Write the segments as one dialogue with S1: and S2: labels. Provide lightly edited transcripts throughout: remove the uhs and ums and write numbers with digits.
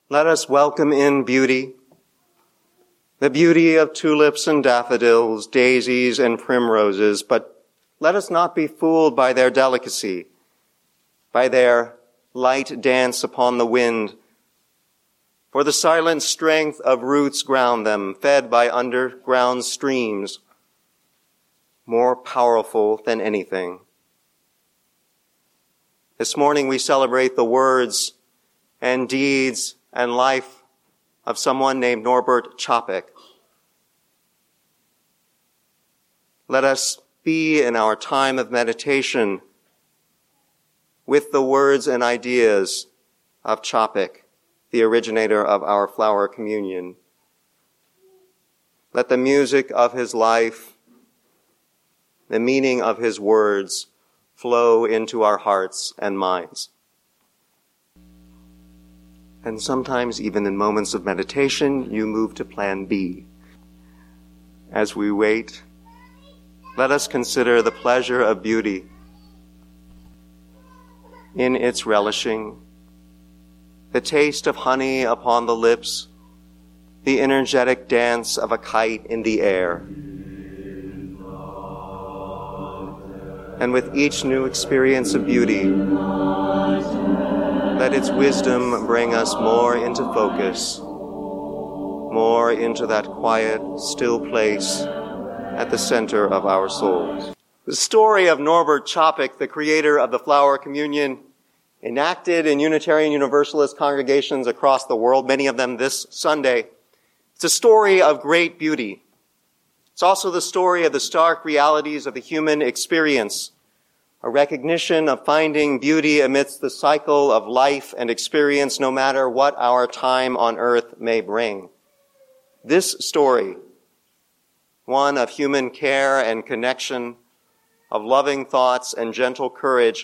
S1: Let us welcome in beauty, the beauty of tulips and daffodils, daisies and primroses, but let us not be fooled by their delicacy, by their light dance upon the wind, for the silent strength of roots ground them, fed by underground streams, more powerful than anything. This morning we celebrate the words and deeds and life of someone named Norbert Čapek. Let us be in our time of meditation with the words and ideas of Čapek, the originator of our flower communion. Let the music of his life, the meaning of his words, flow into our hearts and minds. And sometimes, even in moments of meditation, you move to plan B. As we wait, let us consider the pleasure of beauty in its relishing, the taste of honey upon the lips, the energetic dance of a kite in the air. And with each new experience of beauty, let its wisdom bring us more into focus, more into that quiet, still place at the center of our souls. The story of Norbert Čapek, the creator of the flower communion, enacted in Unitarian Universalist congregations across the world, many of them this Sunday. It's a story of great beauty. It's also the story of the stark realities of the human experience, a recognition of finding beauty amidst the cycle of life and experience, no matter what our time on earth may bring. This story, one of human care and connection, of loving thoughts and gentle courage.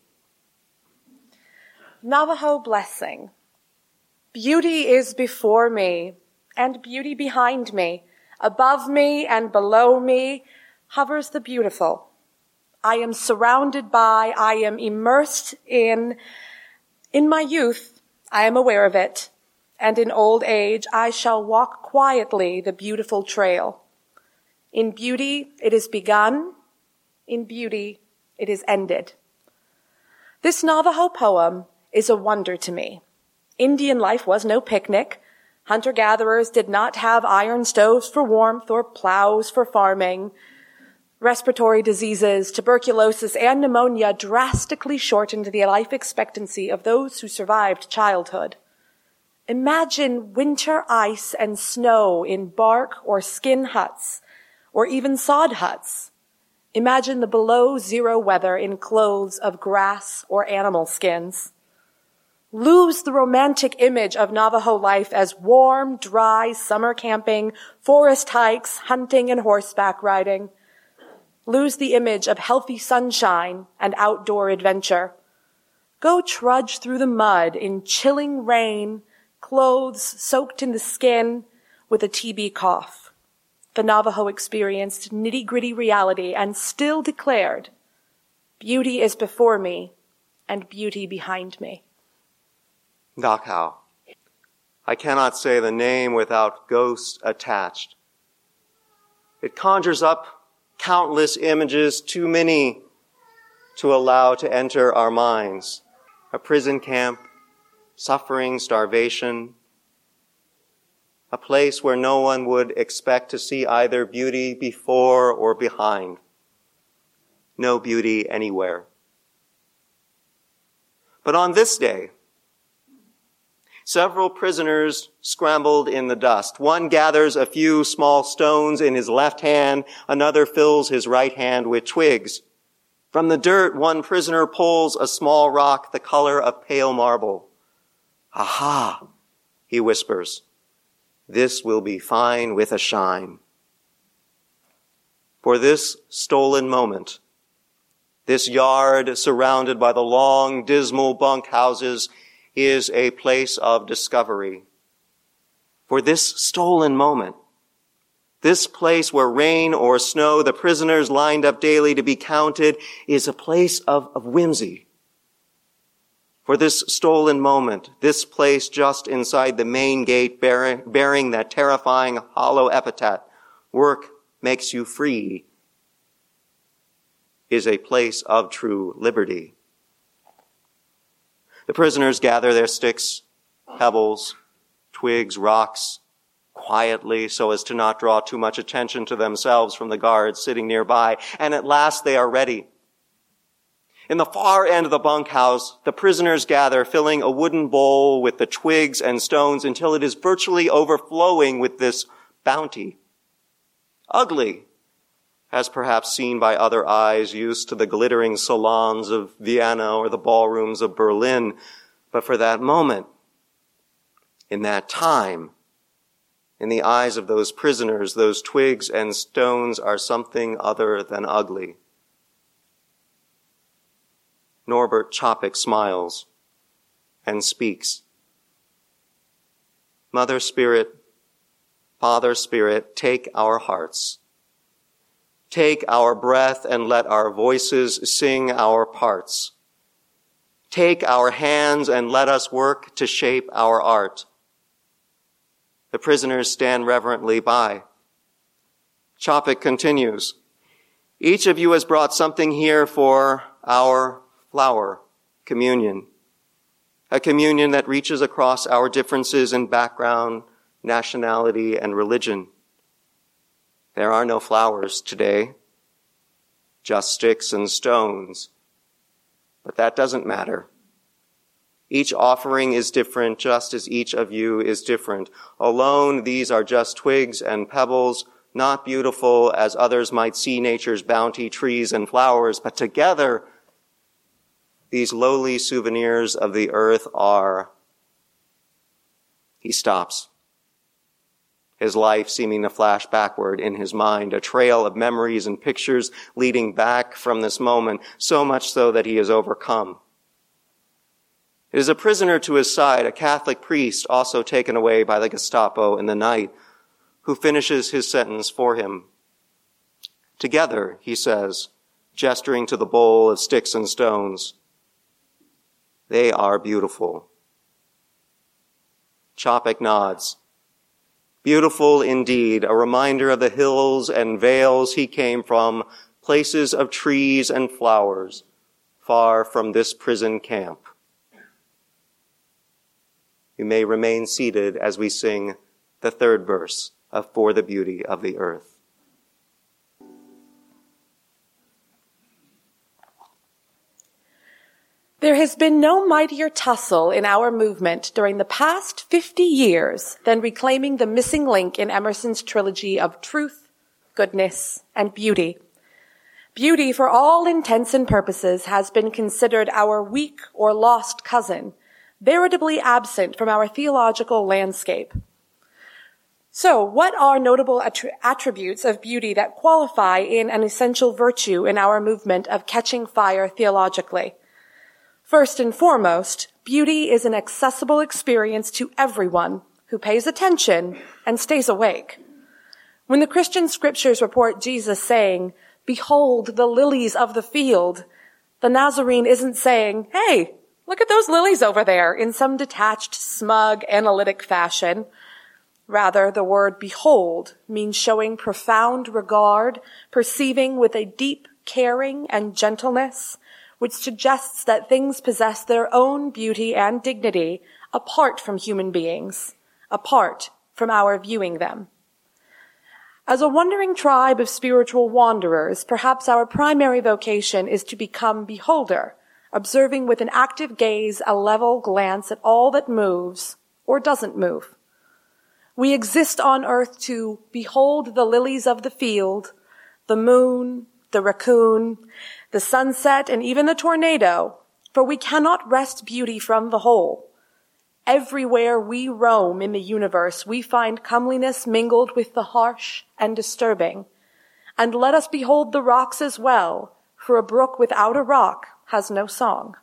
S2: Navajo blessing. Beauty is before me, and beauty behind me. Above me and below me hovers the beautiful. I am surrounded by, I am immersed in my youth, I am aware of it, and in old age I shall walk quietly the beautiful trail. In beauty it is begun, in beauty it is ended. This Navajo poem is a wonder to me. Indian life was no picnic. Hunter-gatherers did not have iron stoves for warmth or plows for farming. Respiratory diseases, tuberculosis, and pneumonia drastically shortened the life expectancy of those who survived childhood. Imagine winter ice and snow in bark or skin huts, or even sod huts. Imagine the below-zero weather in clothes of grass or animal skins. Lose the romantic image of Navajo life as warm, dry summer camping, forest hikes, hunting, and horseback riding. Lose the image of healthy sunshine and outdoor adventure. Go trudge through the mud in chilling rain, clothes soaked in the skin, with a TB cough. The Navajo experienced nitty-gritty reality and still declared, beauty is before me and beauty behind me.
S1: Dachau. I cannot say the name without ghost attached. It conjures up countless images, too many to allow to enter our minds. A prison camp, suffering, starvation, a place where no one would expect to see either beauty before or behind. No beauty anywhere. But on this day, several prisoners scrambled in the dust. One gathers a few small stones in his left hand. Another fills his right hand with twigs. From the dirt, one prisoner pulls a small rock the color of pale marble. Aha, he whispers. This will be fine with a shine. For this stolen moment, this yard surrounded by the long, dismal bunkhouses is a place of discovery. For this stolen moment, this place where rain or snow, the prisoners lined up daily to be counted, is a place of whimsy. For this stolen moment, this place just inside the main gate bearing that terrifying hollow epitaph, "Work makes you free," is a place of true liberty. The prisoners gather their sticks, pebbles, twigs, rocks, quietly so as to not draw too much attention to themselves from the guards sitting nearby, and at last they are ready. In the far end of the bunkhouse, the prisoners gather, filling a wooden bowl with the twigs and stones until it is virtually overflowing with this bounty. Ugly, as perhaps seen by other eyes used to the glittering salons of Vienna or the ballrooms of Berlin, but for that moment, in that time, in the eyes of those prisoners, those twigs and stones are something other than ugly. Norbert Čapek smiles and speaks. Mother Spirit, Father Spirit, take our hearts. Take our breath and let our voices sing our parts. Take our hands and let us work to shape our art. The prisoners stand reverently by. Čapek continues, each of you has brought something here for our flower communion, a communion that reaches across our differences in background, nationality, and religion. There are no flowers today, just sticks and stones, but that doesn't matter. Each offering is different, just as each of you is different. Alone, these are just twigs and pebbles, not beautiful as others might see nature's bounty, trees and flowers, but together, these lowly souvenirs of the earth are. He stops, his life seeming to flash backward in his mind, a trail of memories and pictures leading back from this moment, so much so that he is overcome. It is a prisoner to his side, a Catholic priest also taken away by the Gestapo in the night, who finishes his sentence for him. Together, he says, gesturing to the bowl of sticks and stones, they are beautiful. Čapek nods. Beautiful indeed, a reminder of the hills and vales he came from, places of trees and flowers, far from this prison camp. You may remain seated as we sing the third verse of For the Beauty of the Earth.
S2: There has been no mightier tussle in our movement during the past 50 years than reclaiming the missing link in Emerson's trilogy of truth, goodness, and beauty. Beauty, for all intents and purposes, has been considered our weak or lost cousin, veritably absent from our theological landscape. So, what are notable attributes of beauty that qualify in an essential virtue in our movement of catching fire theologically? First and foremost, beauty is an accessible experience to everyone who pays attention and stays awake. When the Christian scriptures report Jesus saying, "Behold the lilies of the field," the Nazarene isn't saying, "Hey, look at those lilies over there," in some detached, smug, analytic fashion. Rather, the word behold means showing profound regard, perceiving with a deep caring and gentleness, which suggests that things possess their own beauty and dignity apart from human beings, apart from our viewing them. As a wandering tribe of spiritual wanderers, perhaps our primary vocation is to become beholder, observing with an active gaze a level glance at all that moves or doesn't move. We exist on earth to behold the lilies of the field, the moon, the raccoon, the sunset, and even the tornado, for we cannot wrest beauty from the whole. Everywhere we roam in the universe, we find comeliness mingled with the harsh and disturbing. And let us behold the rocks as well, for a brook without a rock has no song.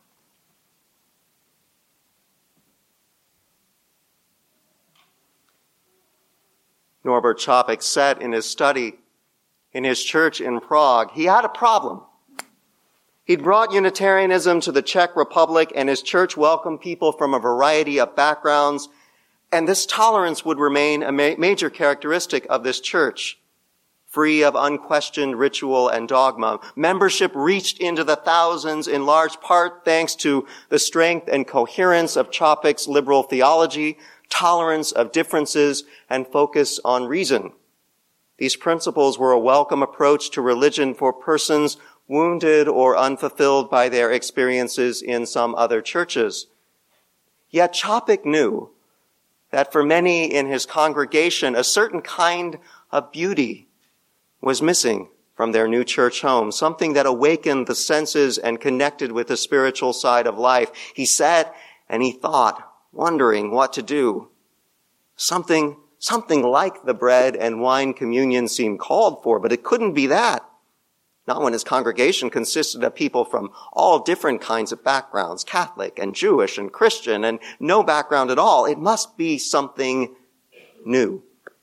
S1: Norbert Čapek sat in his study in his church in Prague. He had a problem. He'd brought Unitarianism to the Czech Republic, and his church welcomed people from a variety of backgrounds, and this tolerance would remain a major characteristic of this church. Free of unquestioned ritual and dogma, membership reached into the thousands in large part thanks to the strength and coherence of Čapek's liberal theology, tolerance of differences, and focus on reason. These principles were a welcome approach to religion for persons wounded or unfulfilled by their experiences in some other churches. Yet Čapek knew that for many in his congregation, a certain kind of beauty was missing from their new church home, something that awakened the senses and connected with the spiritual side of life. He sat and he thought, wondering what to do. Something like the bread and wine communion seemed called for, but it couldn't be that. Not when his congregation consisted of people from all different kinds of backgrounds, Catholic and Jewish and Christian, and no background at all. It must be something new.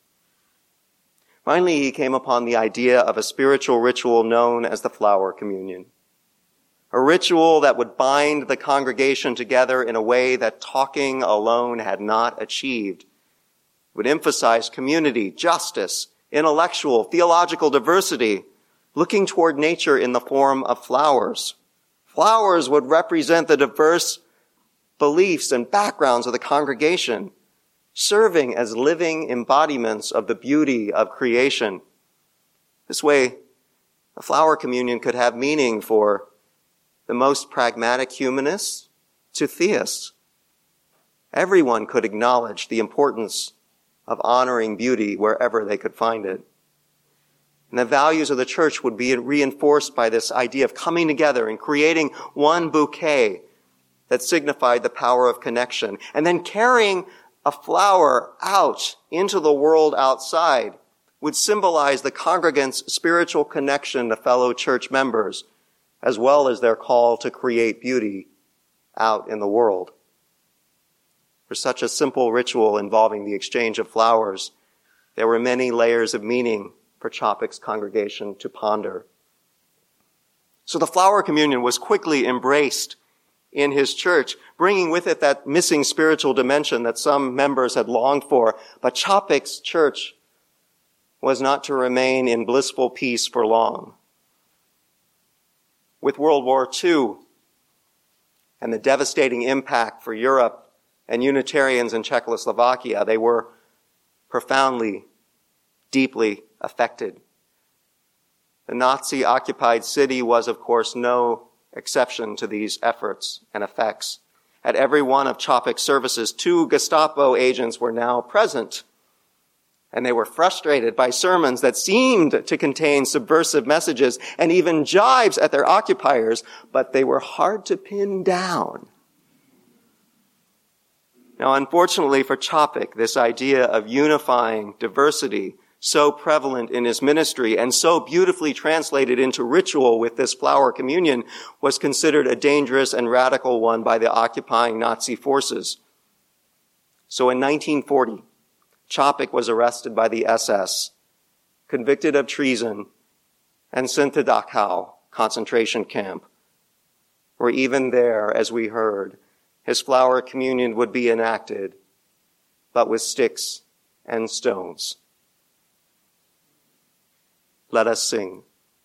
S1: Finally, he came upon the idea of a spiritual ritual known as the flower communion. A ritual that would bind the congregation together in a way that talking alone had not achieved. It would emphasize community, justice, intellectual, theological diversity, looking toward nature in the form of flowers. Flowers would represent the diverse beliefs and backgrounds of the congregation, serving as living embodiments of the beauty of creation. This way, the flower communion could have meaning for the most pragmatic humanists to theists. Everyone could acknowledge the importance of honoring beauty wherever they could find it. And the values of the church would be reinforced by this idea of coming together and creating one bouquet that signified the power of connection, and then carrying a flower out into the world outside would symbolize the congregants' spiritual connection to fellow church members, as well as their call to create beauty out in the world. For such a simple ritual involving the exchange of flowers, there were many layers of meaning for Čapek's congregation to ponder. So the flower communion was quickly embraced in his church, bringing with it that missing spiritual dimension that some members had longed for. But Čapek's church was not to remain in blissful peace for long. With World War II and the devastating impact for Europe and Unitarians in Czechoslovakia, they were profoundly, deeply affected. The Nazi-occupied city was, of course, no exception to these efforts and effects. At every one of Čapek's services, 2 Gestapo agents were now present, and they were frustrated by sermons that seemed to contain subversive messages and even jibes at their occupiers, but they were hard to pin down. Now, unfortunately for Čapek, this idea of unifying diversity, so prevalent in his ministry and so beautifully translated into ritual with this flower communion, was considered a dangerous and radical one by the occupying Nazi forces. So in 1940, Čapek was arrested by the SS, convicted of treason, and sent to Dachau concentration camp, where even there, as we heard, his flower communion would be enacted, but with sticks and stones. Let us sing.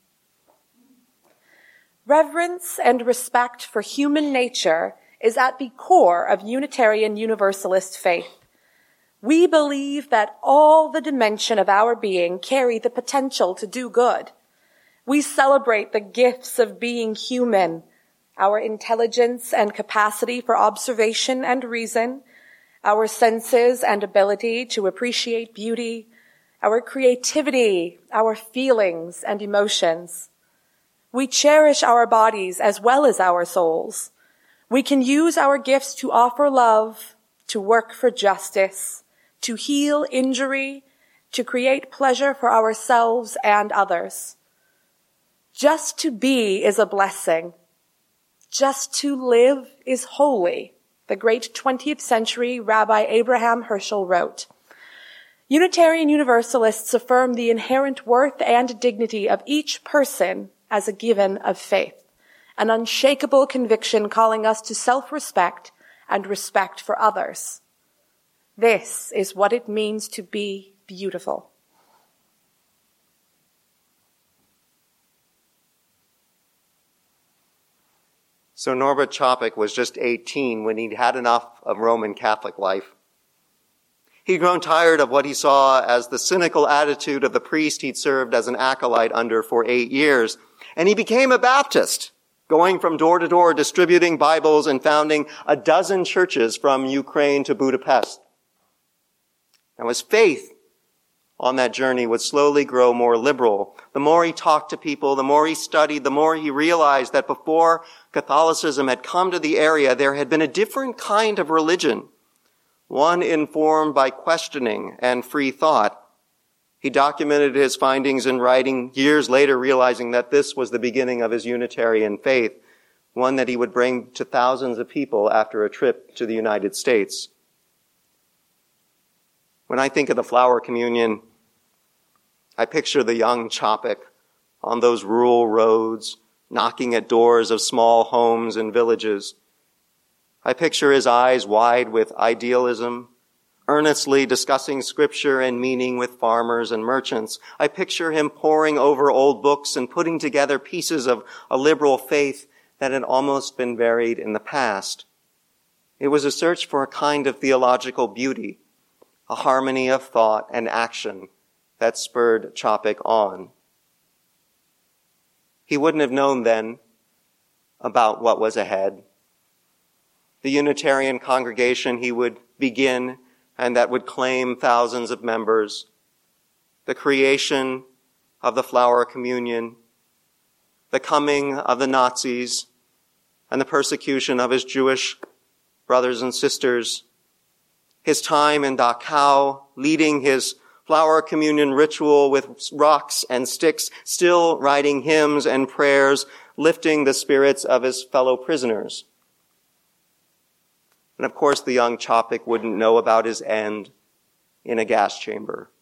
S2: Reverence and respect for human nature is at the core of Unitarian Universalist faith. We believe that all the dimension of our being carry the potential to do good. We celebrate the gifts of being human, our intelligence and capacity for observation and reason, our senses and ability to appreciate beauty, our creativity, our feelings and emotions. We cherish our bodies as well as our souls. We can use our gifts to offer love, to work for justice, to heal injury, to create pleasure for ourselves and others. Just to be is a blessing. Just to live is holy, the great 20th century Rabbi Abraham Herschel wrote. Unitarian Universalists affirm the inherent worth and dignity of each person as a given of faith, an unshakable conviction calling us to self-respect and respect for others. This is what it means to be beautiful.
S1: So Norbert Čapek was just 18 when he'd had enough of Roman Catholic life. He'd grown tired of what he saw as the cynical attitude of the priest he'd served as an acolyte under for 8 years. And he became a Baptist, going from door to door, distributing Bibles and founding 12 churches from Ukraine to Budapest. Now his faith on that journey would slowly grow more liberal. The more he talked to people, the more he studied, the more he realized that before Catholicism had come to the area, there had been a different kind of religion, one informed by questioning and free thought. He documented his findings in writing years later, realizing that this was the beginning of his Unitarian faith, one that he would bring to thousands of people after a trip to the United States. When I think of the Flower Communion, I picture the young Čapek on those rural roads, knocking at doors of small homes and villages. I picture his eyes wide with idealism, earnestly discussing scripture and meaning with farmers and merchants. I picture him poring over old books and putting together pieces of a liberal faith that had almost been buried in the past. It was a search for a kind of theological beauty, a harmony of thought and action that spurred Čapek on. He wouldn't have known then about what was ahead. The Unitarian congregation he would begin and that would claim thousands of members, the creation of the Flower Communion, the coming of the Nazis, and the persecution of his Jewish brothers and sisters, his time in Dachau, leading his Flower Communion ritual with rocks and sticks, still writing hymns and prayers, lifting the spirits of his fellow prisoners. And of course, the young Čapek wouldn't know about his end in a gas chamber.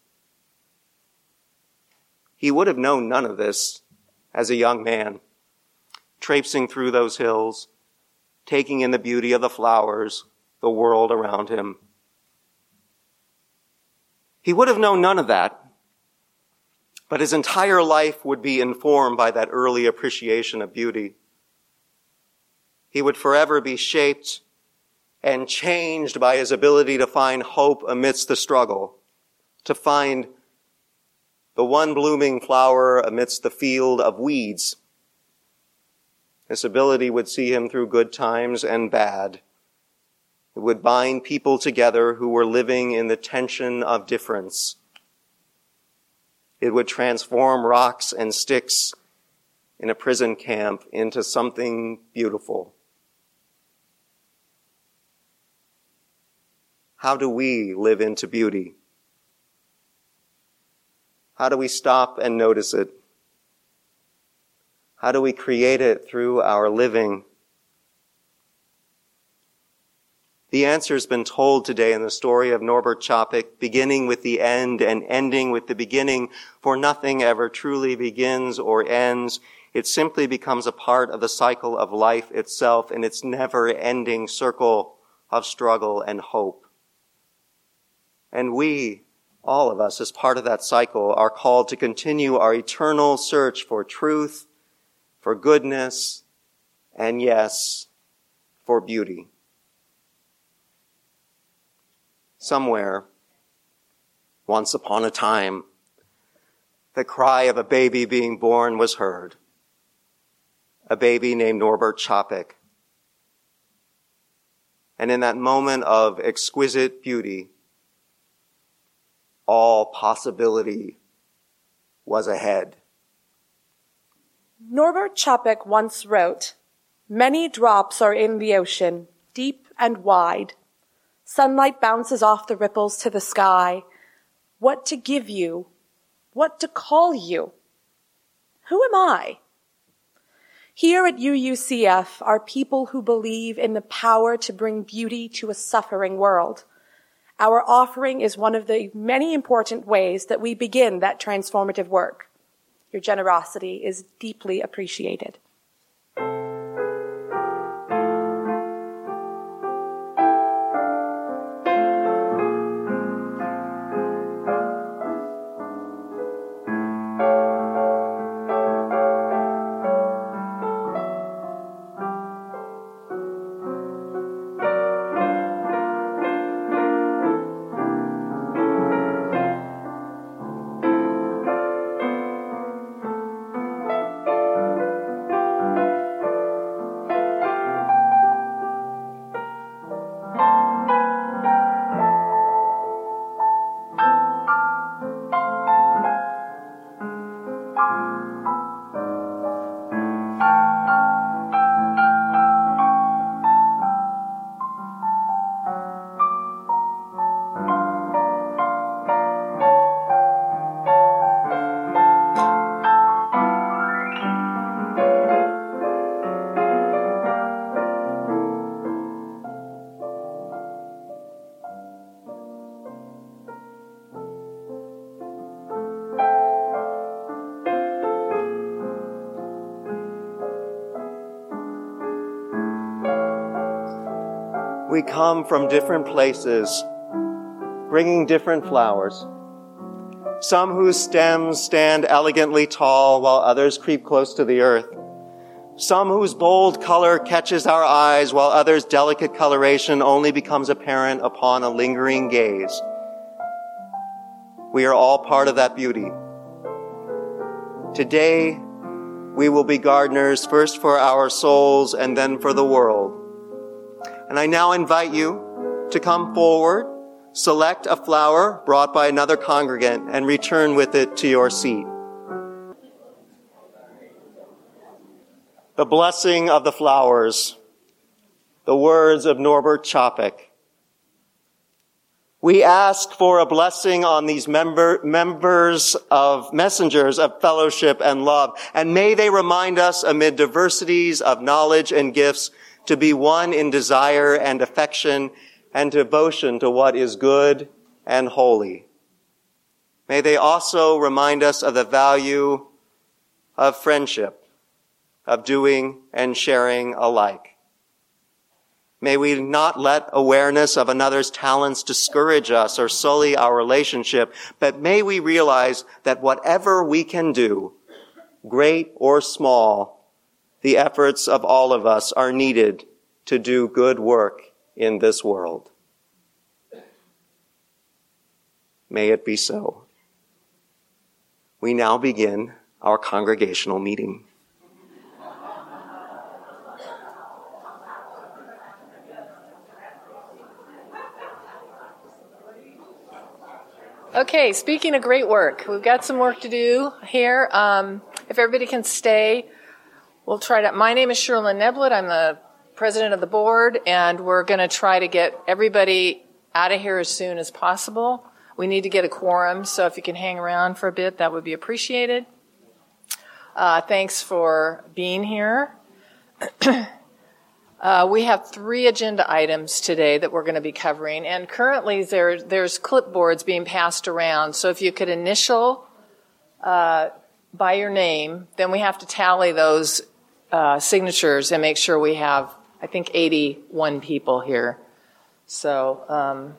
S1: He would have known none of this as a young man, traipsing through those hills, taking in the beauty of the flowers, the world around him. He would have known none of that, but his entire life would be informed by that early appreciation of beauty. He would forever be shaped and changed by his ability to find hope amidst the struggle, to find the one blooming flower amidst the field of weeds. This ability would see him through good times and bad. It would bind people together who were living in the tension of difference. It would transform rocks and sticks in a prison camp into something beautiful. How do we live into beauty? How do we stop and notice it? How do we create it through our living? The answer has been told today in the story of Norbert Čapek, beginning with the end and ending with the beginning, for nothing ever truly begins or ends. It simply becomes a part of the cycle of life itself in its never-ending circle of struggle and hope. And we, all of us, as part of that cycle, are called to continue our eternal search for truth, for goodness, and yes, for beauty. Somewhere, once upon a time, the cry of a baby being born was heard. A baby named Norbert Čapek. And in that moment of exquisite beauty, all possibility was ahead.
S2: Norbert Čapek once wrote, "Many drops are in the ocean, deep and wide. Sunlight bounces off the ripples to the sky. What to give you? What to call you? Who am I?" Here at UUCF are people who believe in the power to bring beauty to a suffering world. Our offering is one of the many important ways that we begin that transformative work. Your generosity is deeply appreciated.
S1: we come from different places, bringing different flowers. Some whose stems stand elegantly tall while others creep close to the earth. Some whose bold color catches our eyes while others' delicate coloration only becomes apparent upon a lingering gaze. We are all part of that beauty. Today, we will be gardeners first for our souls and then for the world. And I now invite you to come forward, select a flower brought by another congregant, and return with it to your seat. The blessing of the flowers, the words of Norbert Čapek. We ask for a blessing on these messengers of fellowship and love, and may they remind us amid diversities of knowledge and gifts to be one in desire and affection and devotion to what is good and holy. May they also remind us of the value of friendship, of doing and sharing alike. May we not let awareness of another's talents discourage us or sully our relationship, but may we realize that whatever we can do, great or small, the efforts of all of us are needed to do good work in this world. May it be so. We now begin our congregational meeting.
S3: Okay, speaking of great work, we've got some work to do here. If everybody can stay, we'll try to. My name is Sherlyn Neblett. I'm the president of the board, and we're going to try to get everybody out of here as soon as possible. We need to get a quorum, so if you can hang around for a bit, that would be appreciated. Thanks for being here. We have 3 agenda items today that we're going to be covering, and currently there's clipboards being passed around. So if you could initial by your name, then we have to tally those signatures and make sure we have, I think, 81 people here. So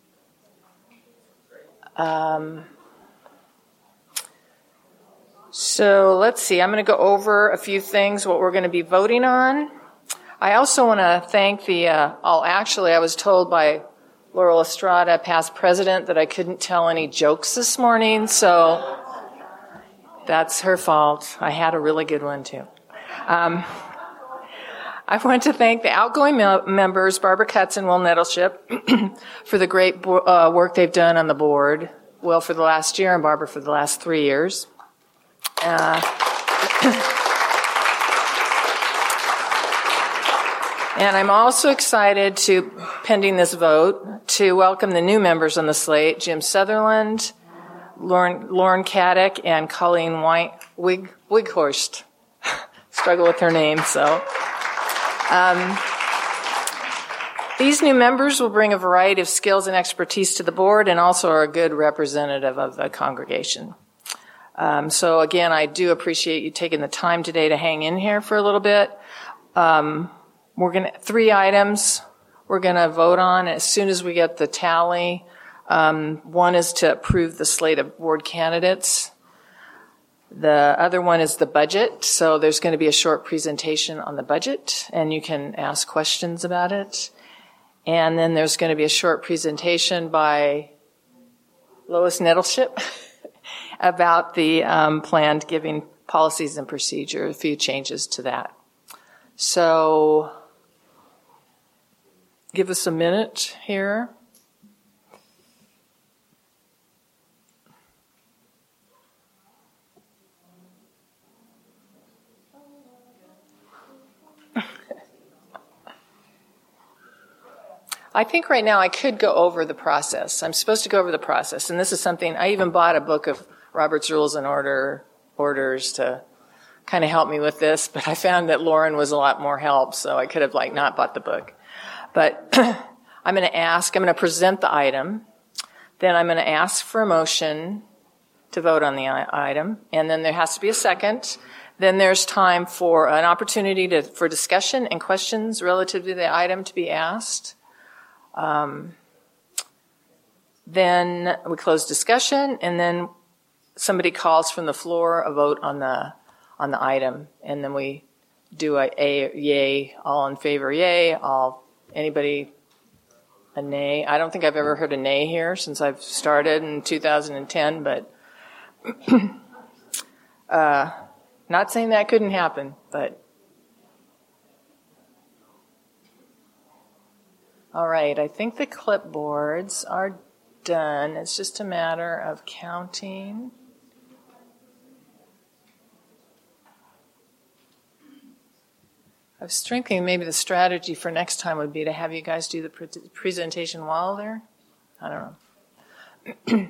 S3: so let's see. I'm going to go over a few things, what we're going to be voting on. I also want to thank I was told by Laurel Estrada, past president, that I couldn't tell any jokes this morning, so that's her fault. I had a really good one, too. I want to thank the outgoing members, Barbara Cutts and Will Nettleship, for the great work they've done on the board. Will for the last year and Barbara for the last 3 years. And I'm also excited pending this vote, to welcome the new members on the slate, Jim Sutherland, Lauren Caddick, and Colleen Wighorst. Struggle with her name, so. These new members will bring a variety of skills and expertise to the board and also are a good representative of the congregation. So again, I do appreciate you taking the time today to hang in here for a little bit. We're going to 3 items we're going to vote on as soon as we get the tally. One is to approve the slate of board candidates. The other one is the budget. So there's going to be a short presentation on the budget, and you can ask questions about it. And then there's going to be a short presentation by Lois Nettleship about the planned giving policies and procedure, a few changes to that. So give us a minute here. I think right now I could go over the process. I'm supposed to go over the process, and this is something, I even bought a book of Robert's Rules and Orders to kind of help me with this, but I found that Lauren was a lot more help, so I could have not bought the book. But I'm going to present the item, then I'm going to ask for a motion to vote on the item, and then there has to be a second. Then there's time for an opportunity for discussion and questions relative to the item to be asked. Then we close discussion, and then somebody calls from the floor a vote on the item, and then we do a yay, all in favor, yay, anybody a nay. I don't think I've ever heard a nay here since I've started in 2010, but not saying that couldn't happen, but all right, I think the clipboards are done. It's just a matter of counting. I was thinking maybe the strategy for next time would be to have you guys do the presentation while there. I don't know.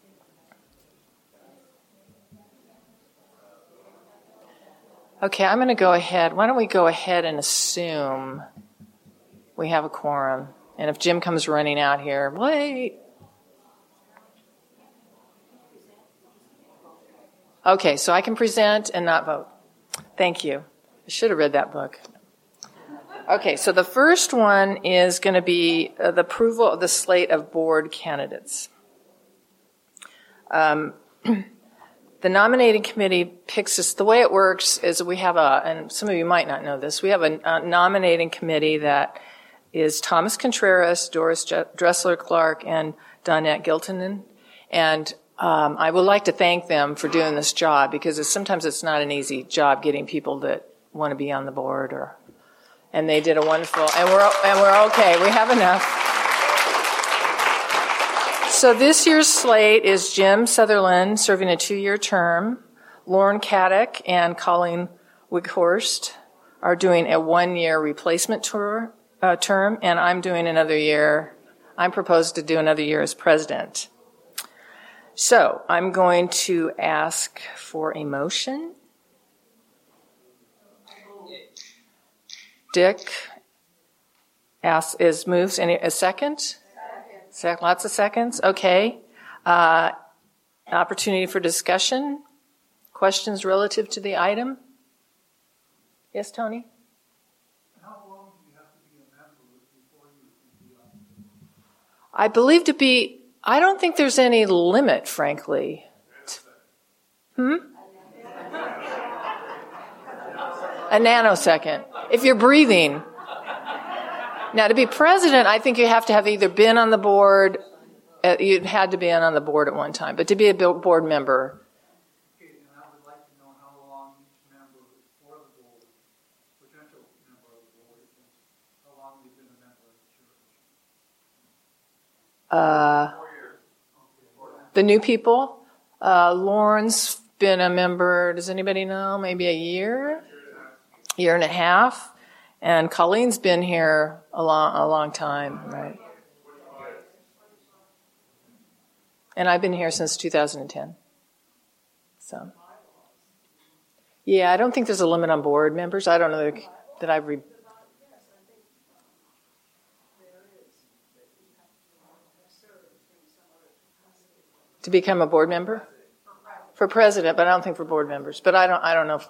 S3: Okay, I'm going to go ahead. Why don't we go ahead and assume we have a quorum? And if Jim comes running out here, wait. Okay, so I can present and not vote. Thank you. I should have read that book. Okay, so the first one is going to be the approval of the slate of board candidates. The nominating committee picks us. The way it works is we have and some of you might not know this, we have a nominating committee that is Thomas Contreras, Doris Dressler Clark, and Donette Giltonen. And I would like to thank them for doing this job because sometimes it's not an easy job getting people that want to be on the board and they did a wonderful, and we're okay. We have enough. So this year's slate is Jim Sutherland serving a 2-year term. Lauren Caddick and Colleen Wighorst are doing a 1-year replacement term, and I'm doing another year. I'm proposed to do another year as president. So I'm going to ask for a motion. Dick moves. A second? Lots of seconds. Okay. Opportunity for discussion. Questions relative to the item? Yes, Tony?
S4: How long do you have to be a member before you can be on?
S3: I believe I don't think there's any limit, frankly. A nanosecond. If you're breathing. Now, to be president, I think you have to have either been on the board, you'd had to be on the board at one time, but to be a board member.
S4: Okay, and I would like to know how long each member for the board, potential member of the board, how long you've been a member of the church. 4 years. Okay.
S3: The new people. Lauren's been a member, does anybody know? Maybe a year and a half. And Colleen's been here a long time, right? And I've been here since 2010. So, yeah, I don't think there's a limit on board members. I don't know that I read. To become a board member? For president, but I don't think for board members. But I don't know.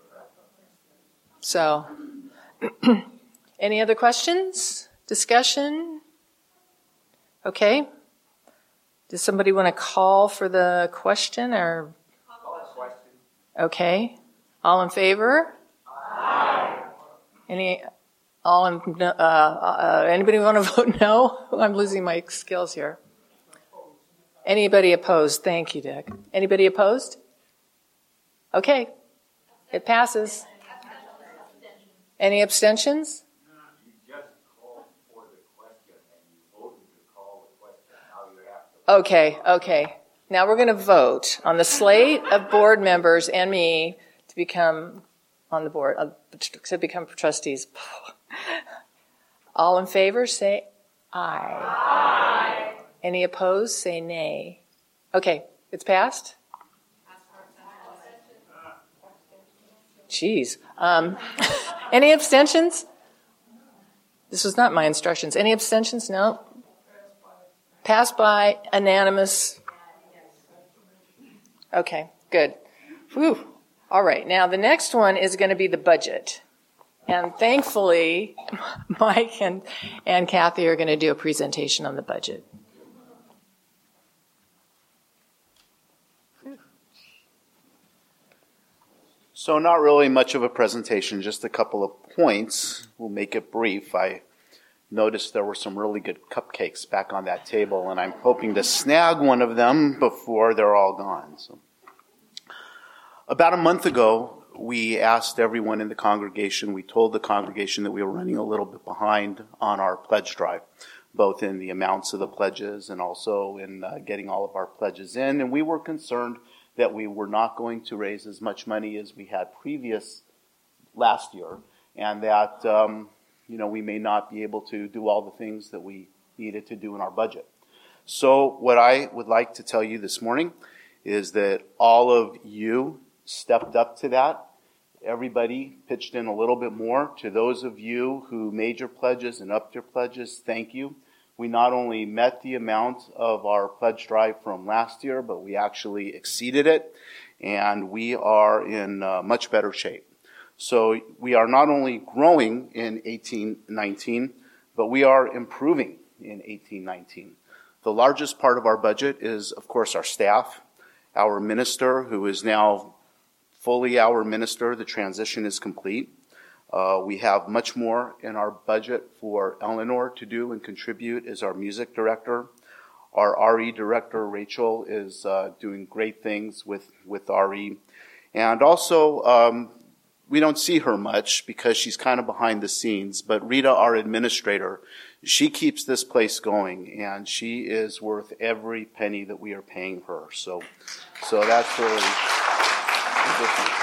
S3: So, any other questions? Discussion? Okay. Does somebody want to call for the question or? Okay. All in favor? Aye. Anybody want to vote no? I'm losing my skills here. Anybody opposed? Thank you, Dick. Anybody opposed? Okay. It passes. Any abstentions?
S5: You just called for the question and you voted to call the question. Now you have to.
S3: Okay. Now we're going to vote on the slate of board members and me to become on the board, to become trustees. All in favor, say aye. Aye. Any opposed, say nay. Okay, it's passed? Jeez. Any abstentions? This was not my instructions. Any abstentions? No. Passed by unanimous. Okay, good. Whew. All right, now the next one is going to be the budget. And thankfully, Mike and Kathy are going to do a presentation on the budget.
S6: So not really much of a presentation, just a couple of points. We'll make it brief. I noticed there were some really good cupcakes back on that table, and I'm hoping to snag one of them before they're all gone. So, about a month ago, we asked everyone in the congregation, we told the congregation that we were running a little bit behind on our pledge drive, both in the amounts of the pledges and also in getting all of our pledges in, and we were concerned that we were not going to raise as much money as we had last year, and that we may not be able to do all the things that we needed to do in our budget. So what I would like to tell you this morning is that all of you stepped up to that. Everybody pitched in a little bit more. To those of you who made your pledges and upped your pledges, thank you. We not only met the amount of our pledge drive from last year, but we actually exceeded it, and we are in much better shape. So we are not only growing in 18-19, but we are improving in 18-19. The largest part of our budget is, of course, our staff. Our minister, who is now fully our minister, the transition is complete. We have much more in our budget for Eleanor to do and contribute as our music director. Our RE director, Rachel, is doing great things with RE. And also, we don't see her much because she's kind of behind the scenes, but Rita, our administrator, she keeps this place going, and she is worth every penny that we are paying her. So that's really different.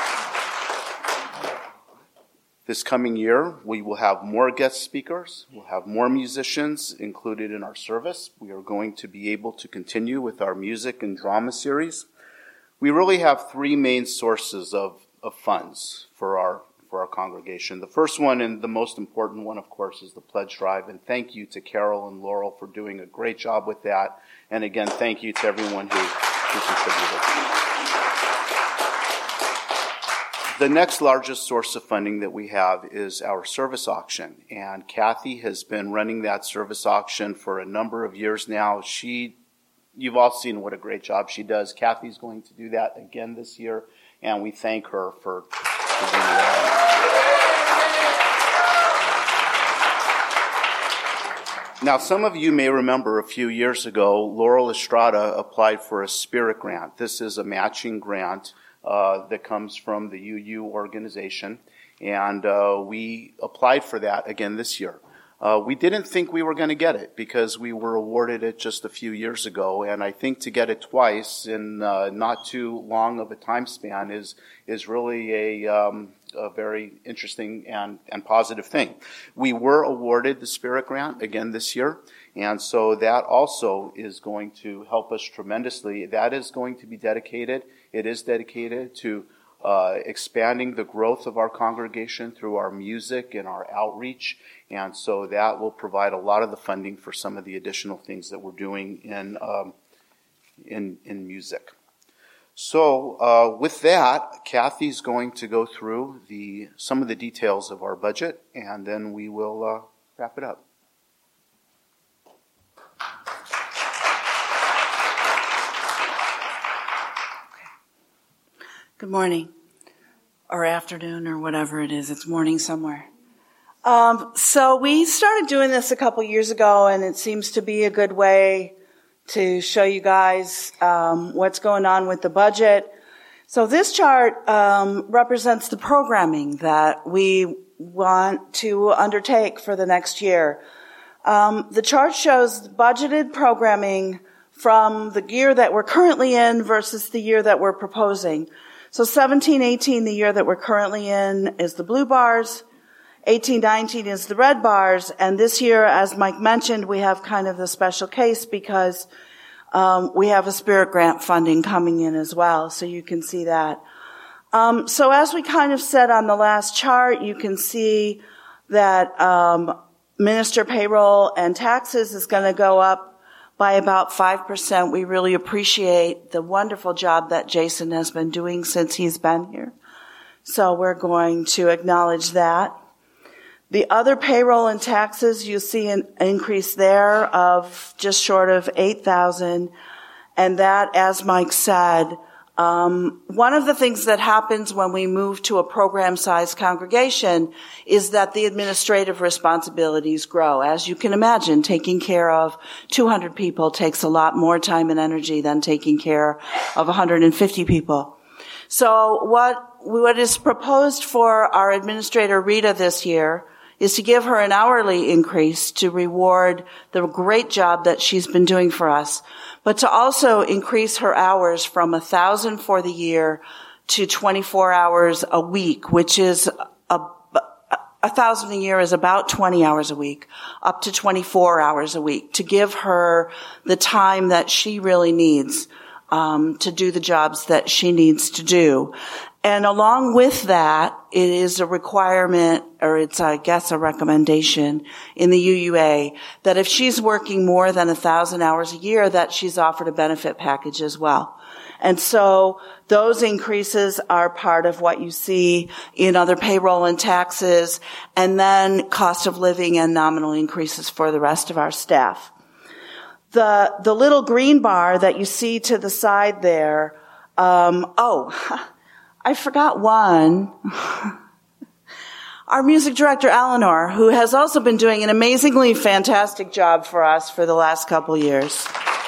S6: This coming year, we will have more guest speakers. We'll have more musicians included in our service. We are going to be able to continue with our music and drama series. We really have three main sources of funds for our congregation. The first one, and the most important one, of course, is the pledge drive. And thank you to Carol and Laurel for doing a great job with that. And again, thank you to everyone who contributed. The next largest source of funding that we have is our service auction. And Kathy has been running that service auction for a number of years now. You've all seen what a great job she does. Kathy's going to do that again this year, and we thank her for doing that. Now, some of you may remember a few years ago, Laurel Estrada applied for a Spirit grant. This is a matching grant that comes from the UU organization, and we applied for that again this year. We didn't think we were going to get it because we were awarded it just a few years ago, and I think to get it twice in not too long of a time span is really a very interesting and positive thing. We were awarded the Spirit grant again this year, and so that also is going to help us tremendously. That is going to be dedicated. It is dedicated to expanding the growth of our congregation through our music and our outreach. And so that will provide a lot of the funding for some of the additional things that we're doing in music. So with that, Kathy's going to go through some of the details of our budget, and then we will wrap it up.
S7: Good morning, or afternoon, or whatever it is. It's morning somewhere. So we started doing this a couple years ago, and it seems to be a good way to show you guys what's going on with the budget. So this chart represents the programming that we want to undertake for the next year. The chart shows budgeted programming from the year that we're currently in versus the year that we're proposing. So 17-18, the year that we're currently in, is the blue bars. 18-19 is the red bars. And this year, as Mike mentioned, we have kind of the special case because we have a Spirit grant funding coming in as well. So you can see that. So as we kind of said on the last chart, you can see that minister payroll and taxes is going to go up by about 5%. We really appreciate the wonderful job that Jason has been doing since he's been here. So we're going to acknowledge that. The other payroll and taxes, you see an increase there of just short of $8,000. And that, as Mike said, one of the things that happens when we move to a program-sized congregation is that the administrative responsibilities grow. As you can imagine, taking care of 200 people takes a lot more time and energy than taking care of 150 people. So what is proposed for our administrator, Rita, this year is to give her an hourly increase to reward the great job that she's been doing for us, but to also increase her hours from 1,000 for the year to 24 hours a week, which is 1,000 a year is about 20 hours a week, up to 24 hours a week, to give her the time that she really needs to do the jobs that she needs to do. And along with that, it is a requirement, or it's, I guess, a recommendation in the UUA that if she's working more than 1,000 hours a year, that she's offered a benefit package as well. And so those increases are part of what you see in other payroll and taxes, and then cost of living and nominal increases for the rest of our staff. The little green bar that you see to the side there, I forgot one. Our music director, Eleanor, who has also been doing an amazingly fantastic job for us for the last couple years.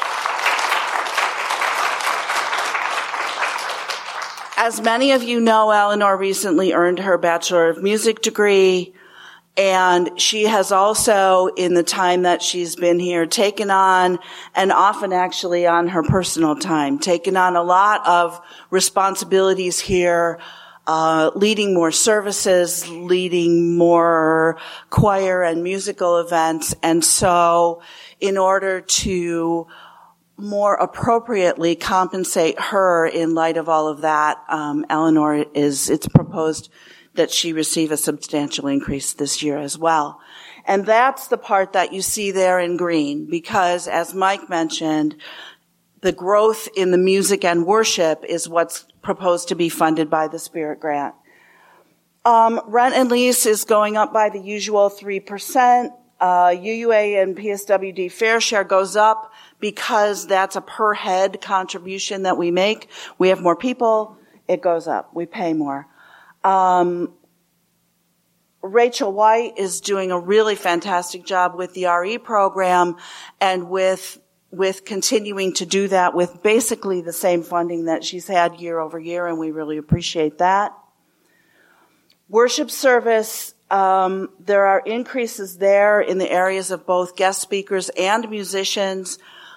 S7: As many of you know, Eleanor recently earned her Bachelor of Music degree, and she has also, in the time that she's been here, taken on, and often actually on her personal time, taken on a lot of responsibilities here, leading more services, leading more choir and musical events. And so in order to more appropriately compensate her in light of all of that, Eleanor it's proposed that she receive a substantial increase this year as well. And that's the part that you see there in green, because as Mike mentioned, the growth in the music and worship is what's proposed to be funded by the Spirit Grant. Rent and lease is going up by the usual 3%. UUA and PSWD fair share goes up because that's a per head contribution that we make. We have more people, it goes up. We pay more. Rachel White is doing a really fantastic job with the RE program and with continuing to do that with basically the same funding that she's had year over year, and we really appreciate that. Worship service, there are increases there in the areas of both guest speakers and musicians.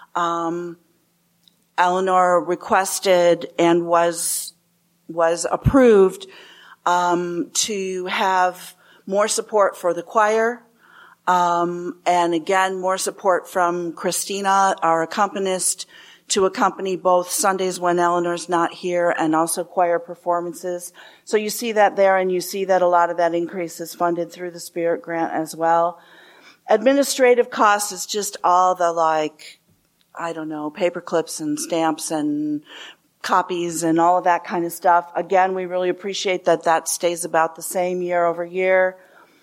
S7: Eleanor requested and was approved to have more support for the choir, and again, more support from Christina, our accompanist, to accompany both Sundays when Eleanor's not here and also choir performances. So you see that there, and you see that a lot of that increase is funded through the Spirit Grant as well. Administrative costs is just all the paper clips and stamps and copies and all of that kind of stuff. Again, we really appreciate that stays about the same year over year.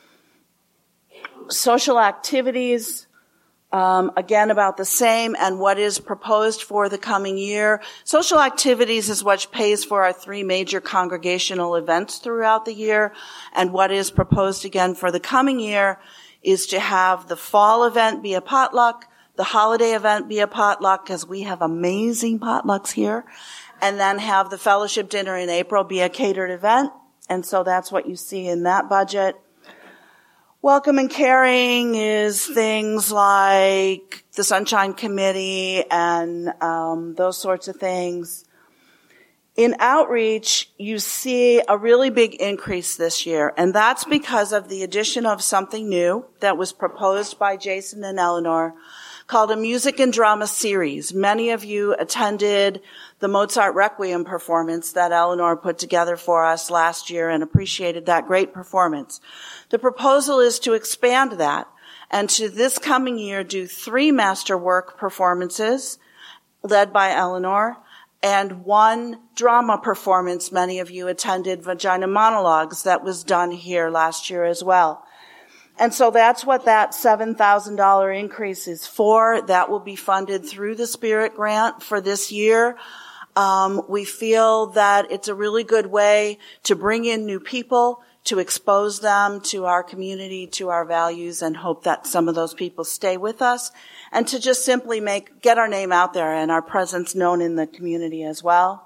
S7: Social activities, again, about the same, and what is proposed for the coming year. Social activities is what pays for our 3 major congregational events throughout the year, and what is proposed again for the coming year is to have the fall event be a potluck, the holiday event be a potluck, because we have amazing potlucks here, and then have the fellowship dinner in April be a catered event. And so that's what you see in that budget. Welcome and caring is things like the Sunshine Committee and those sorts of things. In outreach, you see a really big increase this year, and that's because of the addition of something new that was proposed by Jason and Eleanor called a music and drama series. Many of you attended the Mozart Requiem performance that Eleanor put together for us last year and appreciated that great performance. The proposal is to expand that and to this coming year do 3 masterwork performances led by Eleanor and 1 drama performance. Many of you attended Vagina Monologues that was done here last year as well. And so that's what that $7,000 increase is for. That will be funded through the Spirit Grant for this year. We feel that it's a really good way to bring in new people, to expose them to our community, to our values, and hope that some of those people stay with us, and to just simply get our name out there and our presence known in the community as well.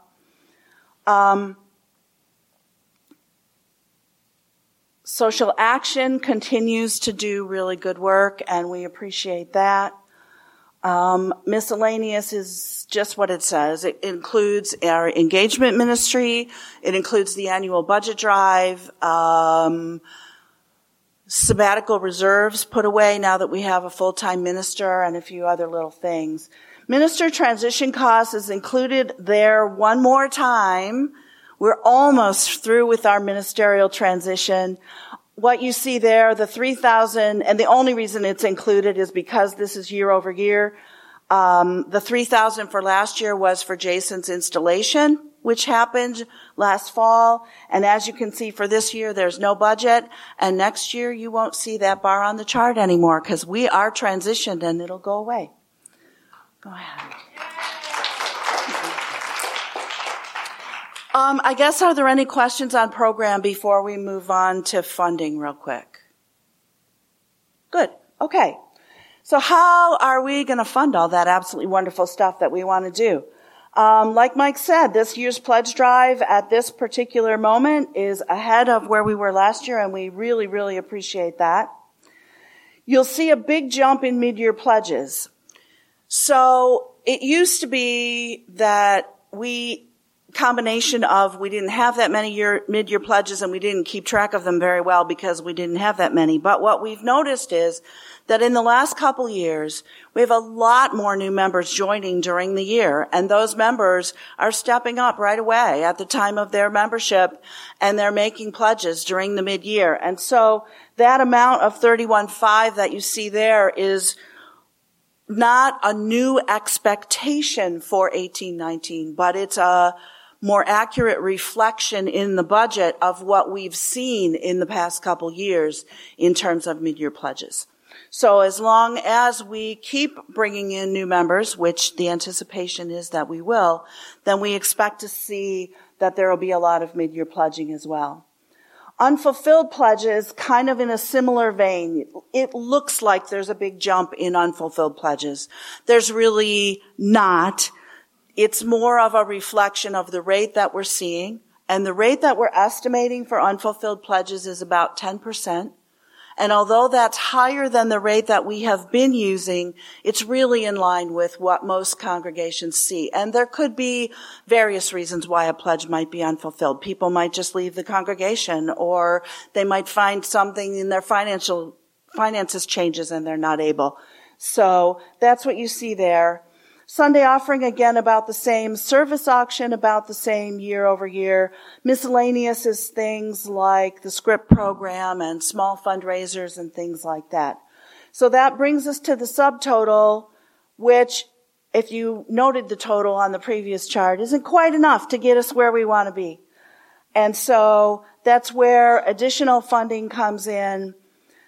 S7: Social Action continues to do really good work, and we appreciate that. Miscellaneous is just what it says. It includes our engagement ministry. It includes the annual budget drive, sabbatical reserves put away now that we have a full-time minister, and a few other little things. Minister transition costs is included there one more time. We're almost through with our ministerial transition. What you see there, the $3,000, and the only reason it's included is because this is year over year. The $3,000 for last year was for Jason's installation, which happened last fall. And as you can see for this year, there's no budget. And next year, you won't see that bar on the chart anymore because we are transitioned and it'll go away. Go ahead. I guess, are there any questions on program before we move on to funding real quick? Good. Okay. So how are we going to fund all that absolutely wonderful stuff that we want to do? Like Mike said, this year's pledge drive at this particular moment is ahead of where we were last year, and we really, really appreciate that. You'll see a big jump in mid-year pledges. So it used to be that we didn't have that many mid-year pledges, and we didn't keep track of them very well because we didn't have that many. But what we've noticed is that in the last couple years, we have a lot more new members joining during the year, and those members are stepping up right away at the time of their membership, and they're making pledges during the mid-year. And so that amount of $31,500 that you see there is not a new expectation for 18-19, but it's a more accurate reflection in the budget of what we've seen in the past couple years in terms of mid-year pledges. So as long as we keep bringing in new members, which the anticipation is that we will, then we expect to see that there will be a lot of mid-year pledging as well. Unfulfilled pledges, kind of in a similar vein. It looks like there's a big jump in unfulfilled pledges. There's really not. It's more of a reflection of the rate that we're seeing. And the rate that we're estimating for unfulfilled pledges is about 10%. And although that's higher than the rate that we have been using, it's really in line with what most congregations see. And there could be various reasons why a pledge might be unfulfilled. People might just leave the congregation, or they might find something in their finances changes and they're not able. So that's what you see there. Sunday offering, again, about the same. Service auction, about the same year over year. Miscellaneous is things like the script program and small fundraisers and things like that. So that brings us to the subtotal, which, if you noted the total on the previous chart, isn't quite enough to get us where we want to be. And so that's where additional funding comes in.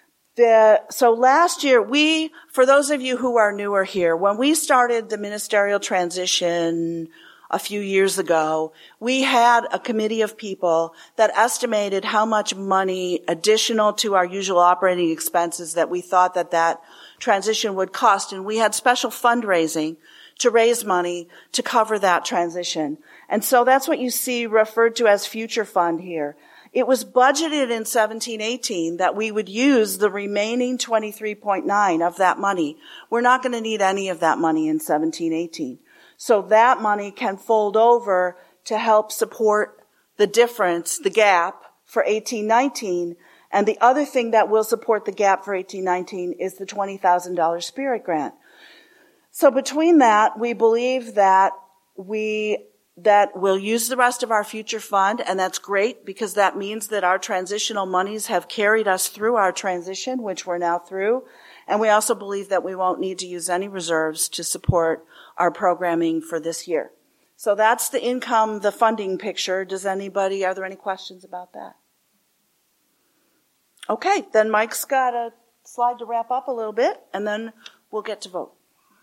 S7: So last year, for those of you who are newer here, when we started the ministerial transition a few years ago, we had a committee of people that estimated how much money additional to our usual operating expenses that we thought that transition would cost. And we had special fundraising to raise money to cover that transition. And so that's what you see referred to as future fund here. It was budgeted in 17-18 that we would use the remaining 23.9 of that money. We're not going to need any of that money in 17-18. So that money can fold over to help support the difference, the gap for 18-19. And the other thing that will support the gap for 18-19 is the $20,000 Spirit Grant. So between that, we believe that we'll use the rest of our future fund, and that's great because that means that our transitional monies have carried us through our transition, which we're now through. And we also believe that we won't need to use any reserves to support our programming for this year. So that's the funding picture. Are there any questions about that? Okay, then Mike's got a slide to wrap up a little bit, and then we'll get to vote.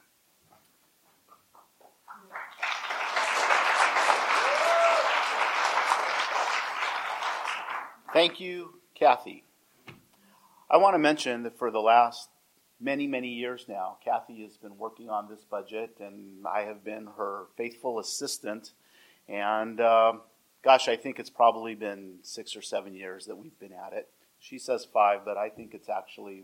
S6: Thank you, Kathy. I want to mention that for the last many, many years now, Kathy has been working on this budget, and I have been her faithful assistant. And gosh, I think it's probably been 6 or 7 years that we've been at it. She says 5, but I think it's actually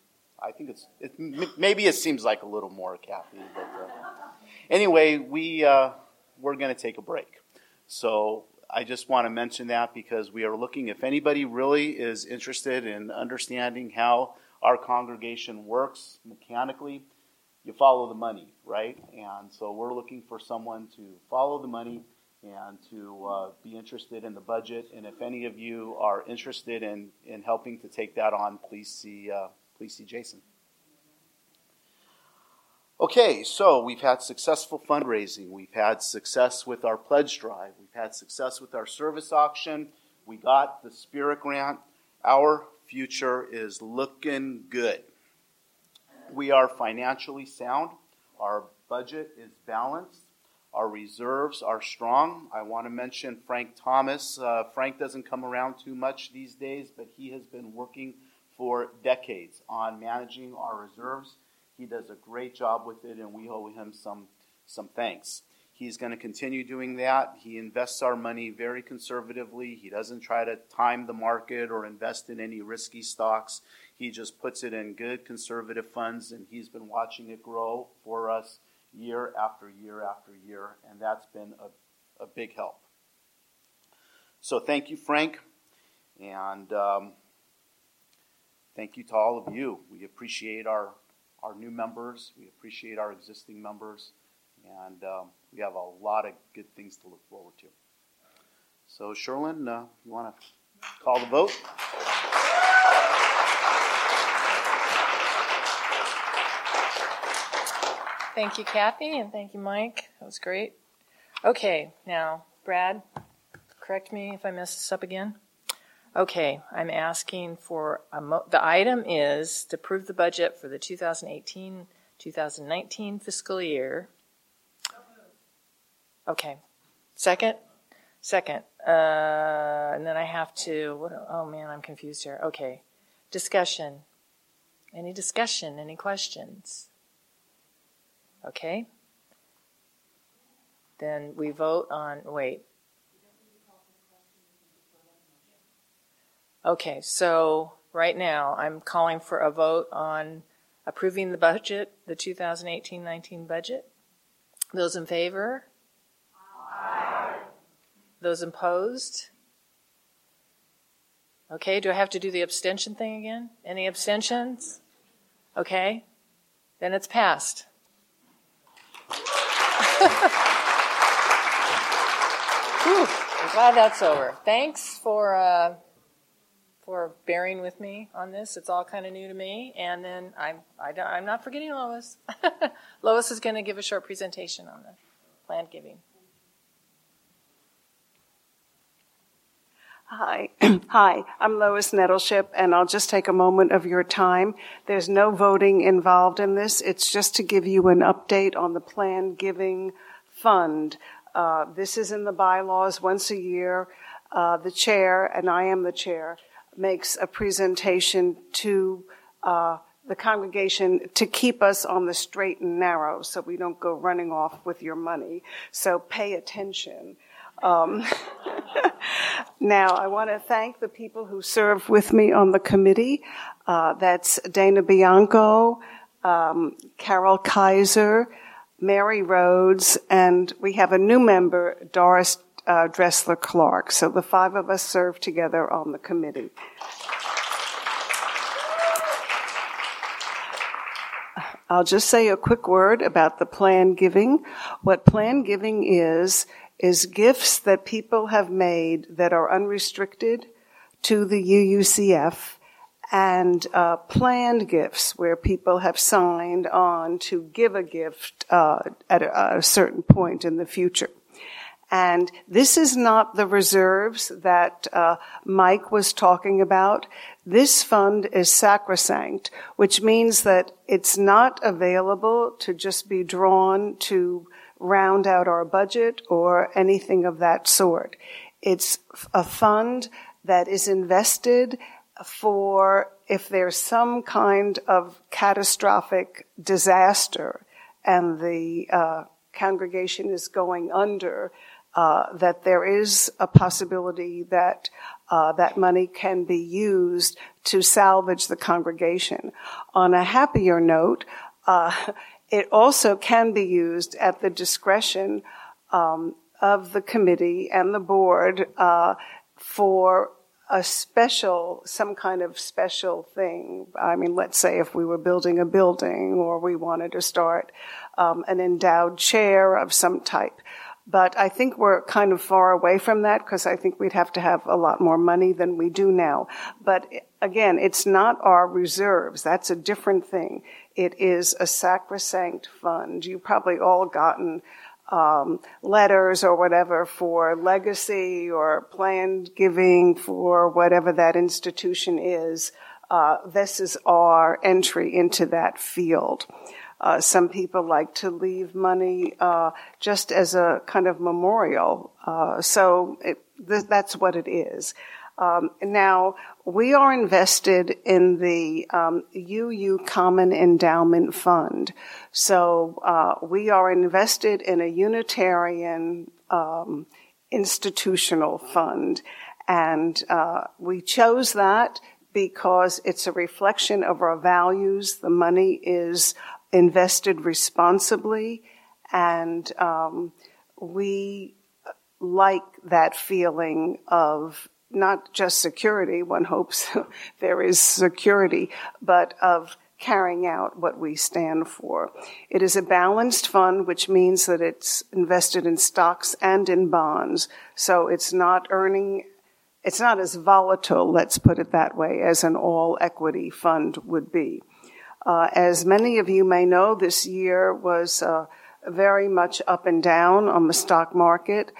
S6: maybe it seems like a little more, Kathy. But anyway, we're going to take a break. So I just want to mention that because we are looking, if anybody really is interested in understanding how our congregation works mechanically, you follow the money, right? And so we're looking for someone to follow the money and to be interested in the budget. And if any of you are interested in helping to take that on, please see Jason. Okay, so we've had successful fundraising. We've had success with our pledge drive. We've had success with our service auction. We got the Spirit Grant. Our future is looking good. We are financially sound. Our budget is balanced. Our reserves are strong. I want to mention Frank Thomas. Frank doesn't come around too much these days, but he has been working for decades on managing our reserves. He does a great job with it, and we owe him some thanks. He's going to continue doing that. He invests our money very conservatively. He doesn't try to time the market or invest in any risky stocks. He just puts it in good conservative funds, and he's been watching it grow for us year after year after year, and that's been a big help. So thank you, Frank, and thank you to all of you. We appreciate our new members. We appreciate our existing members. And we have a lot of good things to look forward to. So, Sherlyn, you want to call the vote?
S3: Thank you, Kathy, and thank you, Mike. That was great. Okay, now, Brad, correct me if I mess this up again. Okay, I'm asking for the item is to approve the budget for the 2018-2019 fiscal year. Okay. Second. And then I have to, oh man, I'm confused here. Okay. Discussion. Any discussion? Any questions? Okay. Then we vote on, wait. Okay, so right now I'm calling for a vote on approving the budget, the 2018-19 budget. Those in favor? Aye. Those opposed? Okay, do I have to do the abstention thing again? Any abstentions? Okay, then it's passed. Whew, I'm glad that's over. Thanks for bearing with me on this. It's all kind of new to me. And then I'm not forgetting Lois. Lois is going to give a short presentation on the planned giving.
S8: Hi, I'm Lois Nettleship, and I'll just take a moment of your time. There's no voting involved in this. It's just to give you an update on the planned giving fund. This is in the bylaws once a year. The chair, and I am the chair, makes a presentation to the congregation to keep us on the straight and narrow so we don't go running off with your money. So pay attention. Now, I want to thank the people who served with me on the committee. That's Dana Bianco, Carol Kaiser, Mary Rhodes, and we have a new member, Doris Dressler Clark. So the 5 of us served together on the committee. I'll just say a quick word about the planned giving. What planned giving is gifts that people have made that are unrestricted to the UUCF, and planned gifts where people have signed on to give a gift at a certain point in the future. And this is not the reserves that Mike was talking about. This fund is sacrosanct, which means that it's not available to just be drawn to round out our budget or anything of that sort. It's a fund that is invested for if there's some kind of catastrophic disaster and the congregation is going under, that there is a possibility that that money can be used to salvage the congregation. On a happier note, it also can be used at the discretion of the committee and the board for some kind of special thing. I mean, let's say if we were building a building or we wanted to start an endowed chair of some type. But I think we're kind of far away from that because I think we'd have to have a lot more money than we do now. But again, it's not our reserves. That's a different thing. It is a sacrosanct fund. You've probably all gotten letters or whatever for legacy or planned giving for whatever that institution is. This is our entry into that field. Some people like to leave money just as a kind of memorial. So that's what it is. Now, we are invested in the UU Common Endowment Fund. So we are invested in a Unitarian institutional fund. And we chose that because it's a reflection of our values. The money is invested responsibly, and we like that feeling of not just security, one hopes there is security, but of carrying out what we stand for. It is a balanced fund, which means that it's invested in stocks and in bonds, so it's not as volatile, let's put it that way, as an all-equity fund would be. As many of you may know, this year was very much up and down on the stock market,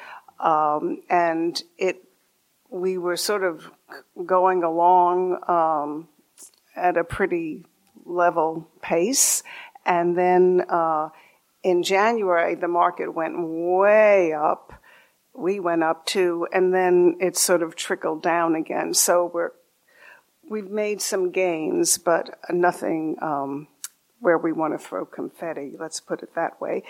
S8: and we were sort of going along at a pretty level pace, and then in January the market went way up. We went up too, and then it sort of trickled down again. So we've made some gains, but nothing where we want to throw confetti, let's put it that way.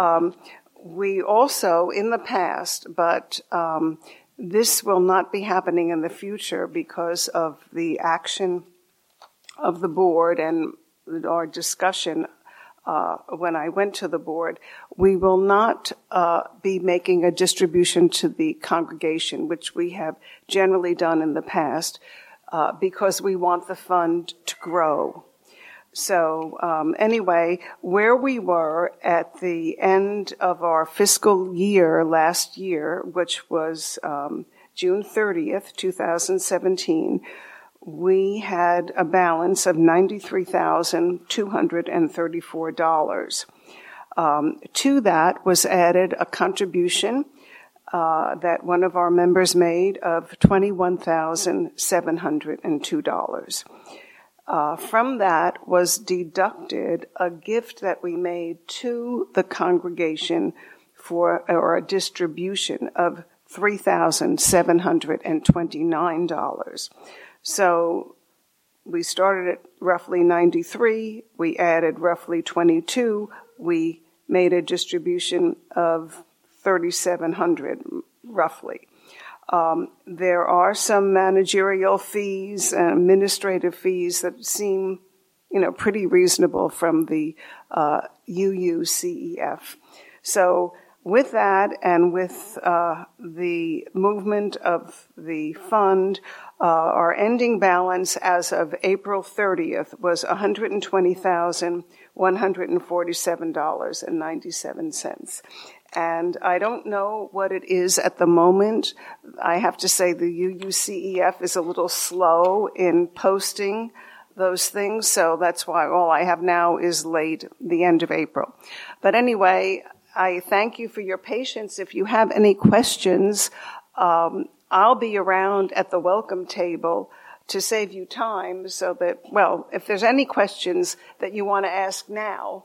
S8: We also, in the past, but this will not be happening in the future because of the action of the board and our discussion when I went to the board. We will not be making a distribution to the congregation, which we have generally done in the past, because we want the fund to grow. So anyway, where we were at the end of our fiscal year last year, which was June 30th, 2017, we had a balance of $93,234. To that was added a contribution that one of our members made of $21,702. From that was deducted a gift that we made to the congregation or a distribution of $3,729. So we started at roughly 93, we added roughly 22, we made a distribution of 3,700 roughly. There are some managerial fees and administrative fees that seem, pretty reasonable from the UUCEF. So with that and with the movement of the fund, our ending balance as of April 30th was $120,147.97. And I don't know what it is at the moment. I have to say the UUCEF is a little slow in posting those things, so that's why all I have now is the end of April. But anyway, I thank you for your patience. If you have any questions, I'll be around at the welcome table to save you time so that, well, if there's any questions that you want to ask now,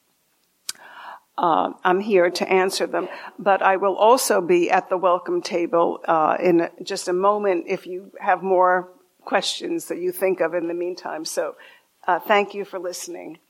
S8: I'm here to answer them. But I will also be at the welcome table in just a moment if you have more questions that you think of in the meantime. So thank you for listening.